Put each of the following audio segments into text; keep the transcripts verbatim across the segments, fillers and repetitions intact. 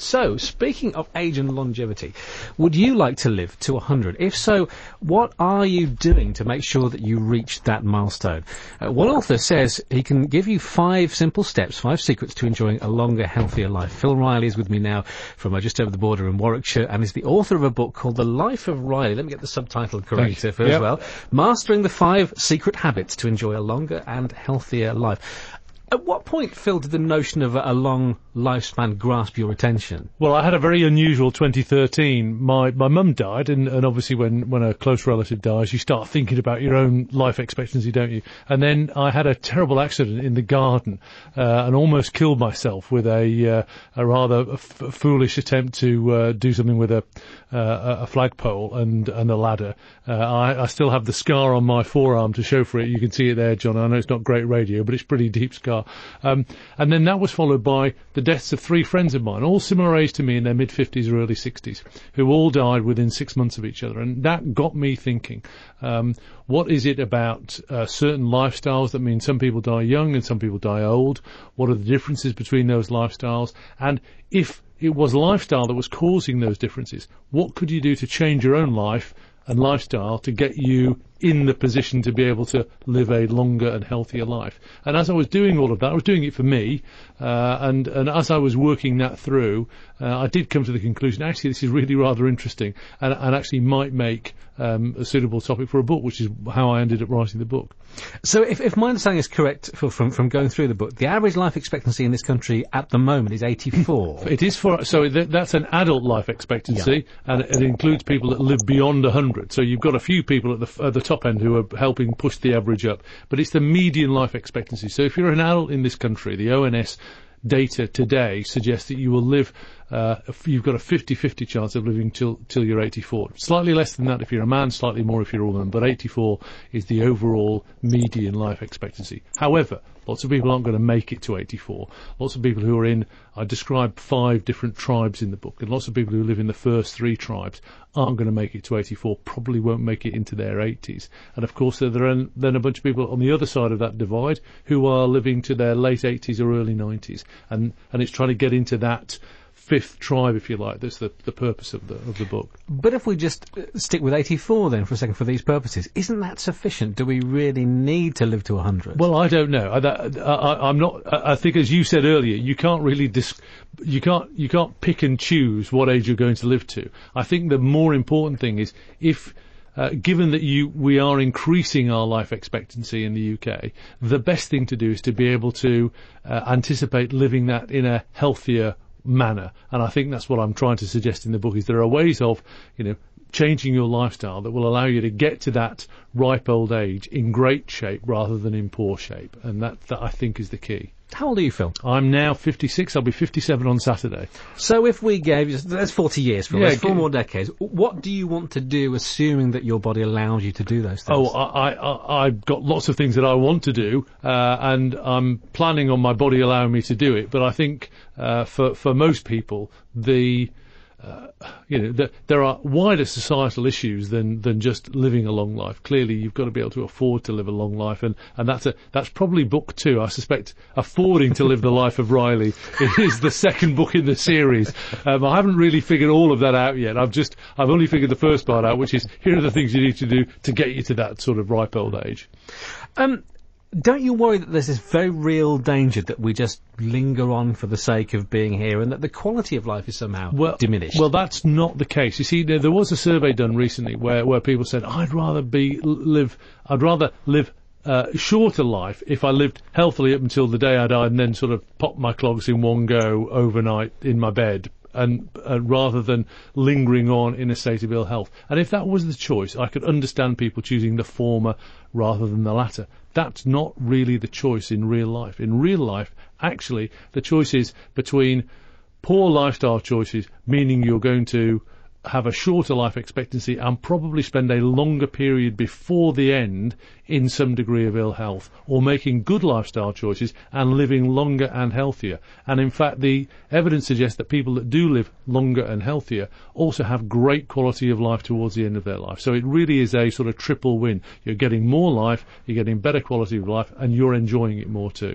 So, speaking of age and longevity, would you like to live to one hundred? If so, what are you doing to make sure that you reach that milestone? Uh, one author says he can give you five simple steps, five secrets to enjoying a longer, healthier life. Phil Riley is with me now from uh, just over the border in Warwickshire, and is the author of a book called The Life of Riley. Let me get the subtitle correct here yep. as well. Mastering the Five Secret Habits to Enjoy a Longer and Healthier Life. At what point, Phil, did the notion of a, a long lifespan grasp your attention? Well, I had a very unusual twenty thirteen. My my mum died, and, and obviously when, when a close relative dies, you start thinking about your own life expectancy, don't you? And then I had a terrible accident in the garden, uh, and almost killed myself with a uh, a rather f- foolish attempt to uh, do something with a uh, a flagpole and and a ladder. Uh, I, I still have the scar on my forearm to show for it. You can see it there, John. I know it's not great radio, but it's a pretty deep scar. Um, and then that was followed by the deaths of three friends of mine, all similar age to me in their mid-fifties or early sixties, who all died within six months of each other. And that got me thinking, um, what is it about uh, certain lifestyles that mean some people die young and some people die old? What are the differences between those lifestyles? And if it was lifestyle that was causing those differences, what could you do to change your own life and lifestyle to get you in the position to be able to live a longer and healthier life? And as I was doing all of that, I was doing it for me, uh, and, and as I was working that through, uh, I did come to the conclusion, actually, this is really rather interesting, and, and actually might make um, a suitable topic for a book, which is how I ended up writing the book. So if, if my understanding is correct Phil, from, from going through the book, the average life expectancy in this country at the moment is eighty-four. It is for, so th- that's an adult life expectancy, yeah. And it includes people that live beyond one hundred. So you've got a few people at the, at the top end who are helping push the average up, but it's the median life expectancy. So if you're an adult in this country, the O N S data today suggests that you will live, uh, you've got a fifty-fifty chance of living till till you're eighty-four. Slightly less than that if you're a man, slightly more if you're a woman, but eighty-four is the overall median life expectancy. However, lots of people aren't going to make it to eighty-four. Lots of people who are in, I describe five different tribes in the book, and lots of people who live in the first three tribes aren't going to make it to eighty-four, probably won't make it into their eighties. And of course there are then a bunch of people on the other side of that divide who are living to their late eighties or early nineties. And, and it's trying to get into that fifth tribe, if you like. That's the, the purpose of the of the book. But if we just uh, stick with eighty-four then for a second for these purposes, isn't that sufficient? Do we really need to live to one hundred? Well, I don't know. I, that, I, I'm not. I think, as you said earlier, you can't really dis, you can't you can't pick and choose what age you're going to live to. I think the more important thing is if. Uh, given that you, we are increasing our life expectancy in the U K, the best thing to do is to be able to uh, anticipate living that in a healthier manner. And I think that's what I'm trying to suggest in the book, is there are ways of, you know, changing your lifestyle that will allow you to get to that ripe old age in great shape rather than in poor shape. And that, that I think is the key. How old are you, Phil? I'm now fifty-six. I'll be fifty-seven on Saturday. So if we gave you, that's forty years, Phil. Yeah, That's four more decades. What do you want to do, assuming that your body allows you to do those things? Oh, I, I, I've got lots of things that I want to do, uh, and I'm planning on my body allowing me to do it. But I think uh, for for most people, the Uh, you know, the, there are wider societal issues than, than just living a long life. Clearly, you've got to be able to afford to live a long life, and, and that's a that's probably book two. I suspect affording to live the life of Riley is the second book in the series. Um, I haven't really figured all of that out yet. I've just I've only figured the first part out, which is here are the things you need to do to get you to that sort of ripe old age. Um. Don't you worry that there's this very real danger that we just linger on for the sake of being here, and that the quality of life is somehow well, diminished? Well, that's not the case. You see, there, there was a survey done recently where, where people said, I'd rather be live, I'd rather live uh, shorter life if I lived healthily up until the day I died, and then sort of pop my clogs in one go overnight in my bed. And uh, rather than lingering on in a state of ill health. And if that was the choice, I could understand people choosing the former rather than the latter. That's not really the choice in real life. In real life, actually, the choice is between poor lifestyle choices, meaning you're going to have a shorter life expectancy and probably spend a longer period before the end in some degree of ill health, or making good lifestyle choices and living longer and healthier. And in fact, the evidence suggests that people that do live longer and healthier also have great quality of life towards the end of their life. So it really is a sort of triple win. You're getting more life, you're getting better quality of life, and you're enjoying it more too.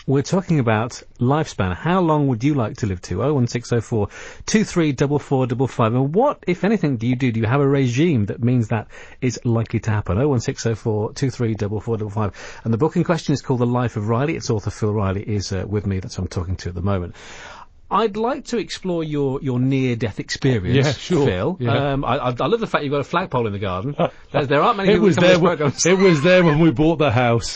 we're talking about lifespan. How long would you like to live to? oh one six oh four two three four four five five. And what, if anything, do you do? Do you have a regime that means that is likely to happen? oh one six oh four two three four four five five. And the book in question is called The Life of Riley. Its author, Phil Riley, is uh, with me. That's who I'm talking to at the moment. I'd like to explore your, your near-death experience, yeah, sure. Phil. Yeah. Um, I, I, I love the fact you've got a flagpole in the garden. There, there aren't many it people was who come there. to When, programs. it was there when we bought the house.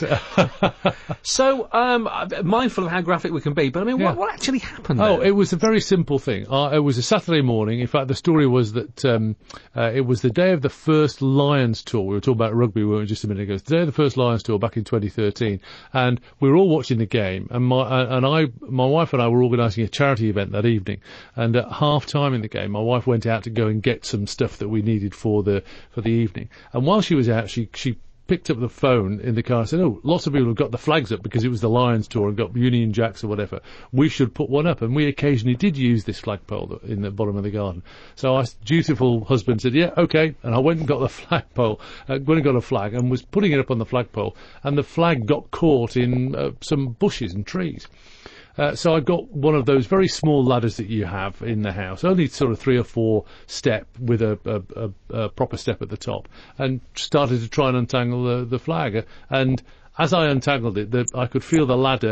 So, um, I'm mindful of how graphic we can be, but I mean, Yeah. what, what actually happened Oh, there? it was a very simple thing. Uh, it was a Saturday morning. In fact, the story was that um, uh, it was the day of the first Lions tour. We were talking about rugby, weren't we, just a minute ago. It was the day of the first Lions tour back in twenty thirteen, and we were all watching the game. And my uh, and I, my wife and I were organising a charity event that evening. And at half time in the game, my wife went out to go and get some stuff that we needed for the for the evening. And while she was out, she she. picked up the phone in the car and said, oh, lots of people have got the flags up because it was the Lions tour and got Union Jacks or whatever. We should put one up. And we occasionally did use this flagpole in the bottom of the garden. So our dutiful husband said, yeah, okay. And I went and got the flagpole, uh, went and got a flag and was putting it up on the flagpole. And the flag got caught in uh, some bushes and trees. Uh, so I got one of those very small ladders that you have in the house, only sort of three or four step with a, a, a, a proper step at the top, and started to try and untangle the, the flag. And as I untangled it, the, I could feel the ladder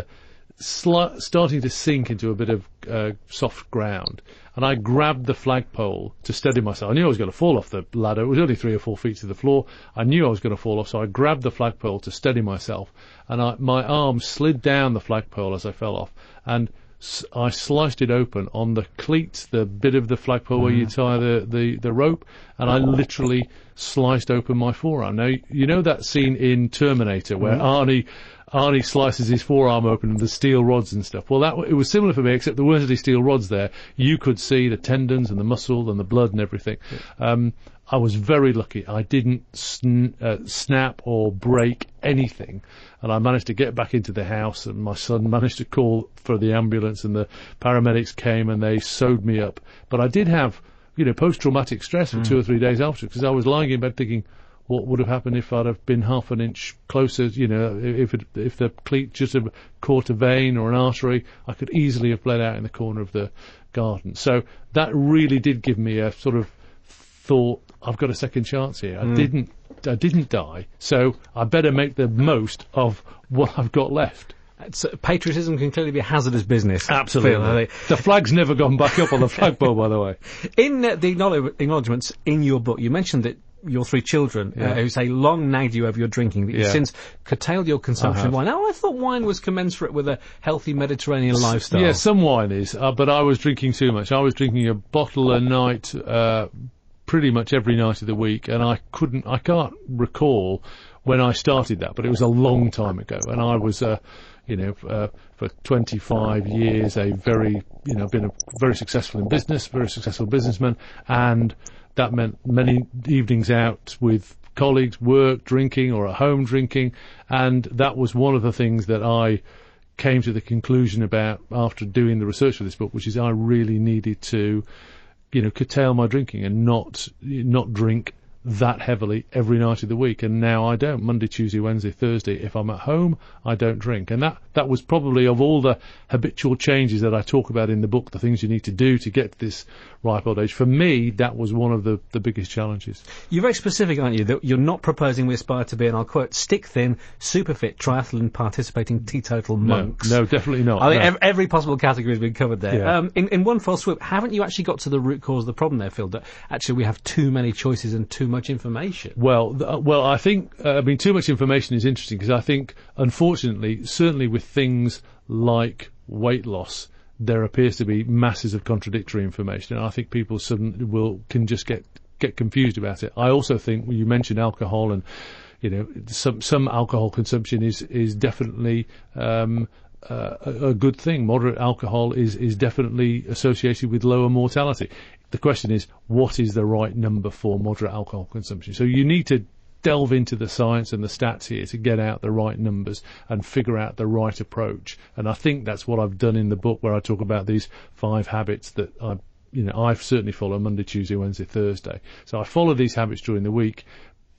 sli- starting to sink into a bit of uh, soft ground. And I grabbed the flagpole to steady myself. I knew I was going to fall off the ladder. It was only three or four feet to the floor. I knew I was going to fall off, so I grabbed the flagpole to steady myself. And I, my arm slid down the flagpole as I fell off. And s- I sliced it open on the cleats, the bit of the flagpole mm. where you tie the, the, the rope. And I literally sliced open my forearm. Now, you know that scene in Terminator where mm. Arnie... Arnie slices his forearm open and the steel rods and stuff. Well, that it was similar for me, except there weren't any steel rods there. You could see the tendons and the muscle and the blood and everything. Yeah. Um, I was very lucky. I didn't sn- uh, snap or break anything, and I managed to get back into the house. And my son managed to call for the ambulance, and the paramedics came and they sewed me up. But I did have, you know, post-traumatic stress for mm. two or three days after, because I was lying in bed thinking, what would have happened if I'd have been half an inch closer, you know, if it, if the cleat just had caught a vein or an artery, I could easily have bled out in the corner of the garden. So that really did give me a sort of thought, I've got a second chance here. I mm. didn't, I didn't die, so I better make the most of what I've got left. It's, uh, patriotism can clearly be a hazardous business. Absolutely. Phil, the flag's never gone back up on the flagpole, by the way. In uh, the acknowledge- acknowledgements in your book, you mentioned that your three children, yeah. uh, who say long nagged you over your drinking, that you've yeah. since curtailed your consumption of wine. Now, I thought wine was commensurate with a healthy Mediterranean S- lifestyle. Yeah, some wine is, uh, but I was drinking too much. I was drinking a bottle a night, uh, pretty much every night of the week, and I couldn't, I can't recall when I started that, but it was a long time ago, and I was, uh, you know, uh, for twenty-five years, a very, you know, been a very successful in business, very successful businessman, and that meant many evenings out with colleagues, work, drinking, or at home drinking, and that was one of the things that I came to the conclusion about after doing the research for this book, which is I really needed to, you know, curtail my drinking and not not drink that heavily every night of the week. And now I don't. Monday, Tuesday, Wednesday, Thursday, if I'm at home, I don't drink. And that, that was probably, of all the habitual changes that I talk about in the book, the things you need to do to get to this ripe old age, for me, that was one of the, the biggest challenges. You're very specific, aren't you, that you're not proposing we aspire to be, and I'll quote, stick thin, super fit, triathlon participating teetotal monks. No, no, definitely not. I think no. every, every possible category has been covered there. Yeah. Um, in, in one fell swoop, haven't you actually got to the root cause of the problem there, Phil, that actually we have too many choices and too much information? Well, th- well, I think, uh, I mean, too much information is interesting, because I think, unfortunately, certainly with things like weight loss, there appears to be masses of contradictory information, and I think people suddenly will can just get get confused about it. I also think, well, you mentioned alcohol, and you know, some some alcohol consumption is is definitely um, uh, a, a good thing. Moderate alcohol is is definitely associated with lower mortality. The question is, what is the right number for moderate alcohol consumption? So you need to delve into the science and the stats here to get out the right numbers and figure out the right approach. And I think that's what I've done in the book, where I talk about these five habits that I, you know, I've certainly follow Monday, Tuesday, Wednesday, Thursday. So I follow these habits during the week,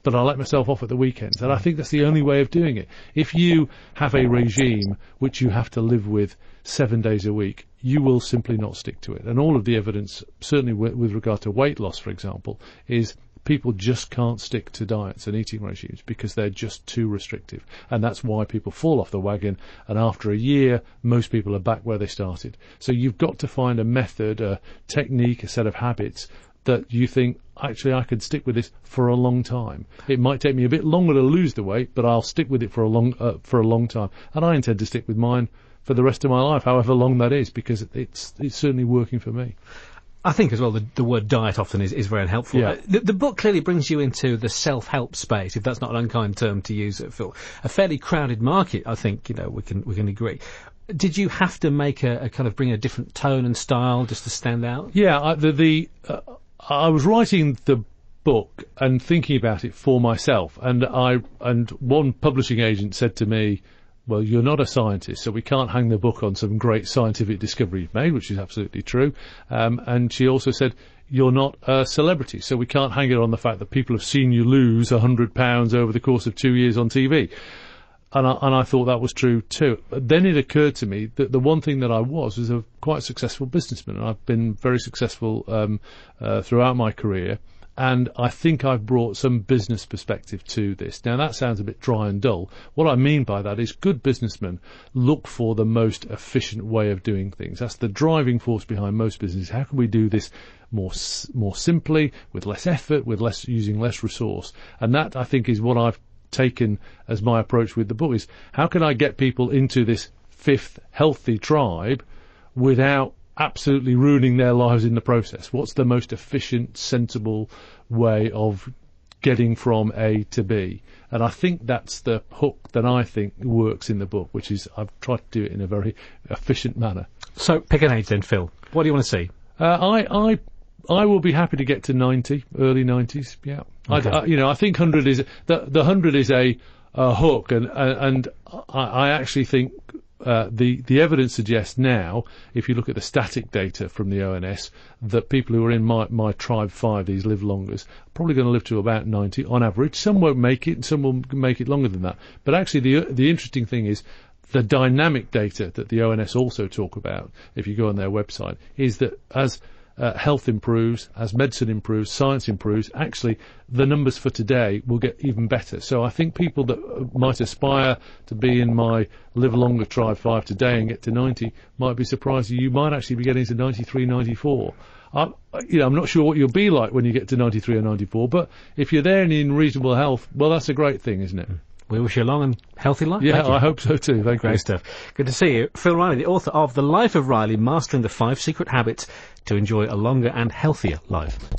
but I let myself off at the weekends. And I think that's the only way of doing it. If you have a regime which you have to live with seven days a week, you will simply not stick to it. And all of the evidence, certainly with, with regard to weight loss, for example, is people just can't stick to diets and eating regimes because they're just too restrictive. And that's why people fall off the wagon. And after a year, most people are back where they started. So you've got to find a method, a technique, a set of habits that you think, actually, I could stick with this for a long time. It might take me a bit longer to lose the weight, but I'll stick with it for a long, uh, for a long time. And I intend to stick with mine for the rest of my life, however long that is, because it's it's certainly working for me. I think as well the, the word diet often is, is very unhelpful. Yeah. Uh, the, the book clearly brings you into the self-help space, if that's not an unkind term to use, uh, Phil. A fairly crowded market, I think, you know, we can we can agree. Did you have to make a, a kind of bring a different tone and style just to stand out? Yeah, I, the, the uh, I was writing the book and thinking about it for myself, and I and one publishing agent said to me, well, you're not a scientist, so we can't hang the book on some great scientific discovery you've made, which is absolutely true. Um, and she also said, you're not a celebrity, so we can't hang it on the fact that people have seen you lose one hundred pounds over the course of two years on T V. And I, and I thought that was true too. But then it occurred to me that the one thing that I was was a quite successful businessman, and I've been very successful um, uh, throughout my career. And I think I've brought some business perspective to this. Now, that sounds a bit dry and dull. What I mean by that is good businessmen look for the most efficient way of doing things. That's the driving force behind most businesses. How can we do this more more simply, with less effort, with less using less resource? And that, I think, is what I've taken as my approach with the book, is how can I get people into this fifth healthy tribe without absolutely ruining their lives in the process? What's the most efficient, sensible way of getting from A to B? And I think that's the hook that I think works in the book, which is I've tried to do it in a very efficient manner. So, pick an age then, Phil. What do you want to see? Uh, I, I, I will be happy to get to ninety, early nineties. Yeah, Okay. I, I, you know, I think hundred is the the hundred is a, a hook, and and I, I actually think. Uh, the, the evidence suggests now, if you look at the static data from the O N S, that people who are in my, my tribe five, these live longest, are probably going to live to about ninety on average. Some won't make it, and some will make it longer than that. But actually, the the interesting thing is the dynamic data that the O N S also talk about, if you go on their website, is that as uh, health improves, as medicine improves, science improves, actually the numbers for today will get even better. So I think people that might aspire to be in my live longer tribe five today and get to ninety might be surprised that you might actually be getting to ninety-three, ninety-four. I'm, you know, I'm not sure what you'll be like when you get to ninety-three or ninety-four, but if you're there and in reasonable health, well, that's a great thing, isn't it? We wish you a long and healthy life. Yeah, Thank you. I hope so too. Thank Great you. stuff. Good to see you. Phil Riley, the author of The Life of Riley, Mastering the Five Secret Habits to Enjoy a Longer and Healthier Life.